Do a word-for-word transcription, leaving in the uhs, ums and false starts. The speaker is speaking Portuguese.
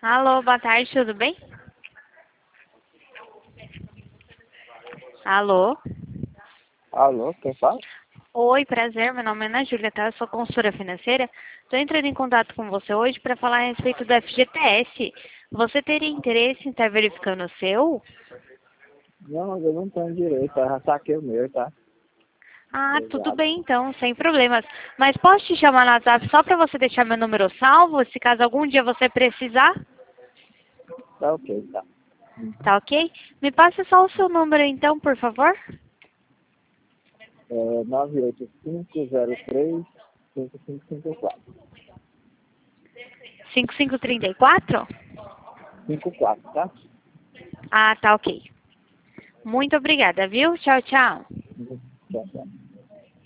Alô, boa tarde, tudo bem? Alô? Alô, quem fala? Oi, prazer, meu nome é Ana Júlia, tá? Eu sou consultora financeira. Estou entrando em contato com você hoje para falar a respeito do F G T S. Você teria interesse em estar verificando o seu? Não, mas eu não tenho direito, eu já saquei o meu, tá? Ah, tudo Obrigado. bem então, sem problemas. Mas posso te chamar no WhatsApp só para você deixar meu número salvo, se caso algum dia você precisar? Tá ok, tá. Tá ok? Me passe só o seu número então, por favor. É nove oito cinco zero três cinco cinco cinco quatro. cinco cinco três quatro? Cinco quatro, tá? Ah, tá ok. Muito obrigada, viu? Tchau, tchau. Uhum. Tchau, tchau.